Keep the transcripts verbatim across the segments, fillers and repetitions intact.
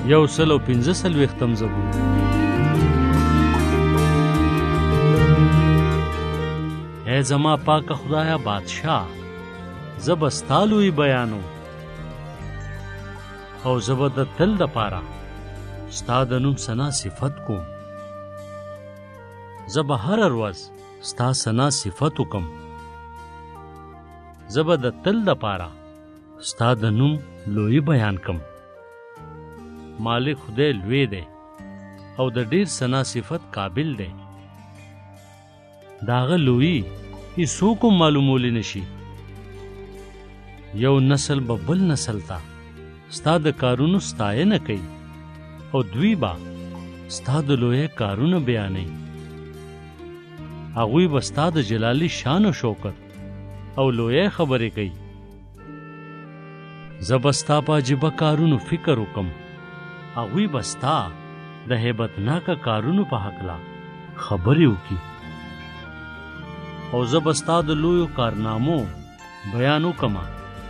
یو سل او پنځه څلوېښتم زبور. اے زما پاک خدایا بادشاہ، زه به ستا لوی بیانو او زه به د تل دپاره ستا د نوم ثنا صفت کوم. زه به هره ورځ ستا ثنا صفت وکم. زه به د تل دپاره ستا د نوم لوی بیان کم. مالک خدای لوی دی او د ډیر ثنا صفت قابل دی. داغه لوی هیڅوک هم معلومولی نشي. یو نسل به بل نسل ته ستا د کارونو ستاینه کوي او دوی به ستا د لوی کارونه بیانوي. هغوی به ستا د جلالي شان و شوکت او لوی خبرې کوي. زه به ستا په عجیبه کارونو فکر وکم. هغوی به ستا د هیبتناکه کارونو په هکله خبرې وکړي او زه به ستا د لویو کارنامو بیان وکمه.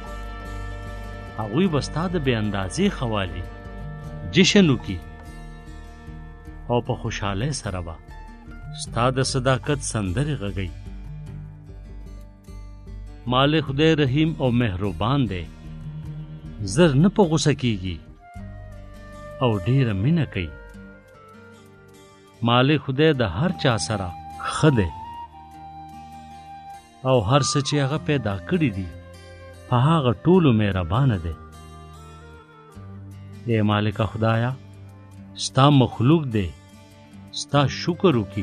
هغوی به ستا د بې اندازې خوالي جشن وکړي او په خوشحالۍ سره به ستا د صداقت سندرې غږوي. مالک خدای رحیم او مهربان دی، زر نه په غوسه کیږي او ډیره مینه کوي. مالک خدای د هر چا سره ښه دی او هر څه چې هغه پیدا کړي دي په هغه ټولو مهربانه دی. ای مالک خدایا، ستا مخلوق دی ستا شکر وکړي.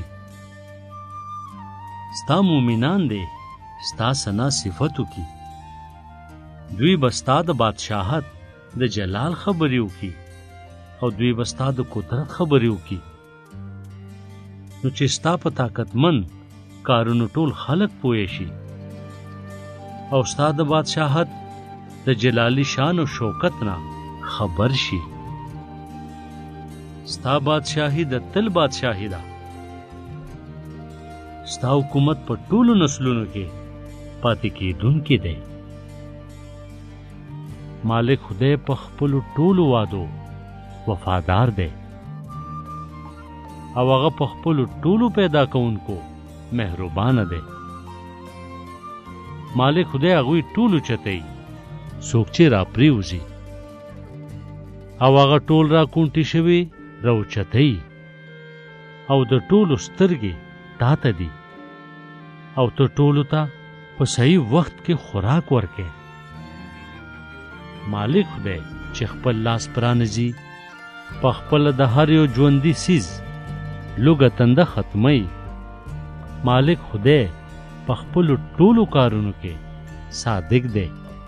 ستا مومنان دی ستا ثنا صفت وکړي. دوی به ستا د بادشاهت د جلال خبرې وکړي او دوی به ستا د قدرت خبرې وکړي. نو چې ستا په طاقتمن کارونو ټول خلق پوه شي او ستا د بادشاهت د جلالي شان او شوکت نه خبر شي. ستا بادشاهي د تل بادشاهي ده. ستا حکومت په ټولو نسلونو کې پاتې کېدونکی دی. مالک خدای په خپلو ټولو وعدو وفادار دی او هغه په خپلو ټولو پیدا کوونکو مهربانه دی. مالک خدای هغوی ټولو چتوي څوک چې را پریوځي او هغه ټول را کونټې شوي راوچتوي او د ټولو سترګې تا ته دي او ته ټولو ته په صحیح وخت کې خوراک ورکې. مالک خدای چې خپل لاس پرانځي په خپله د هر یو ژوندي څیز لوږه تنده ختموي. مالک خدای په خپلو ټولو کارونو کې صادق دی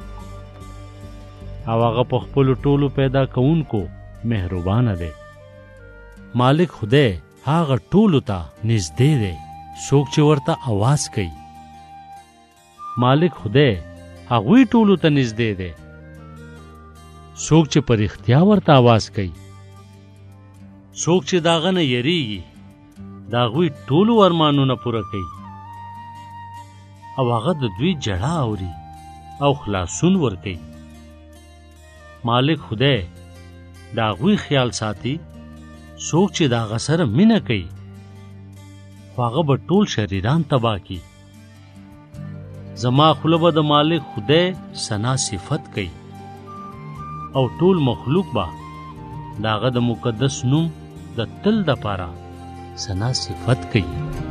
او هغه په خپلو ټولو پیدا کوونکو مهربانه دی. مالک خدای هغه ټولو ته نږدې دی څوک چې ورته اواز کوي. مالک خدای هغوی ټولو ته نږدې دی څوک چې په رښتیا ورته اواز کوي. څوک چې د هغه نه یریږي د هغوی ټولو ارمانونه پوره کوي او هغه د دوی جړه اوري او خلاصون ورکوي. مالک خدای د هغوی خیال ساتي څوک چې د هغه سره مینه کوي خو هغه به ټول شریران تباه کړي. زما خوله به د مالک خدای ثنا صفت کوي او ټول مخلوق به د هغه د مقدس نوم د تل دپاره ثنا صفت کوي.